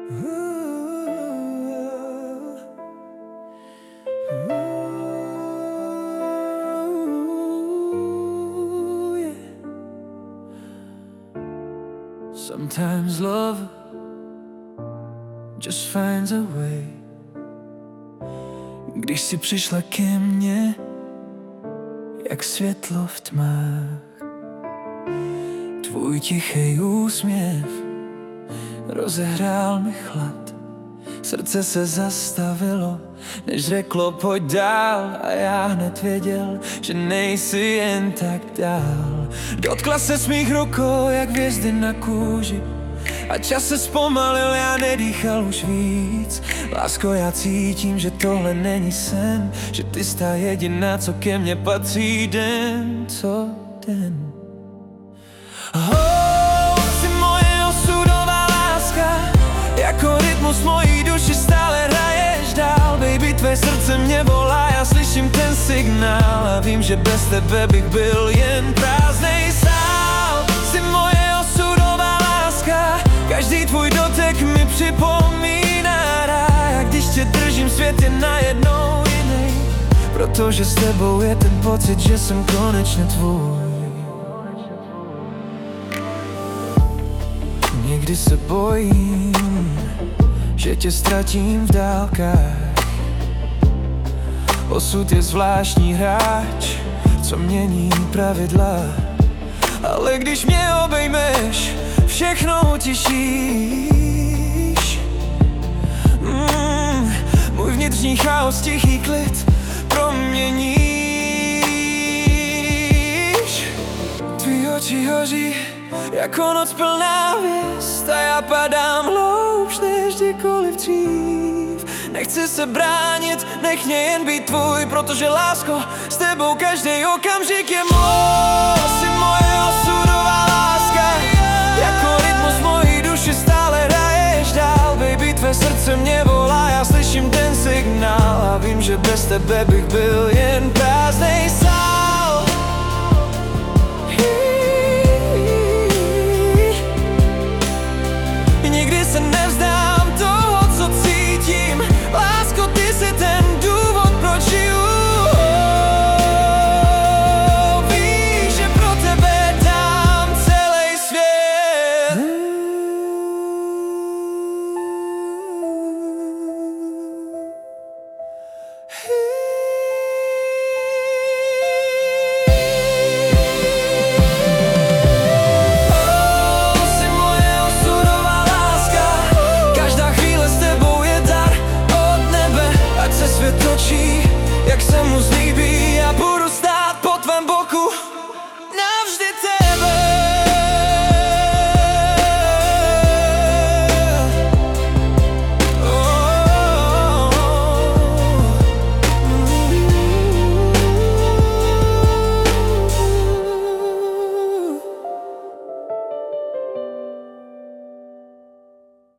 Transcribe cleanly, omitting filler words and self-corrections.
Sometimes love just finds a way. Když si přišla ke mně, jak světlo v tmách, tvůj tichý úsměv rozehrál mi chlad. Srdce se zastavilo, než řeklo pojď dál, a já hned věděl, že nejsi jen tak dál. Dotkla se mých rukou jak hvězdy na kůži a čas se zpomalil, já nedýchal už víc. Lásko, já cítím, že tohle není sen, že ty jsi ta jediná, co ke mně patří den co den. Jsi moje osudová láska, jako rytmus mojí duši stále hraješ dál. Baby, tvé srdce mě volá, já slyším ten signál a vím, že bez tebe bych byl jen prázdnej sál. Jsi moje osudová láska, každý tvůj dotek mi připomíná ráj. A když tě držím, svět je najednou jiný, protože s tebou je ten pocit, že jsem konečně tvůj. Někdy se bojím, že tě ztratím v dálkách. Osud je zvláštní hráč, co mění pravidla. Ale když mě obejmeš, všechno utišíš. Můj vnitřní chaos, tichý klid proměníš. Tvý oči hoří jako noc plná hvězd a já padám hloubš než kdykoliv dřív. Nechci se bránit, nech mě jen být tvůj, protože lásko, s tebou každý okamžik je můj. Jsi moje osudová láska, jako rytmus mojí duši stále hraješ dál. Baby, tvé srdce mě volá, já slyším ten signál a vím, že bez tebe bych byl jen prázdnej sál.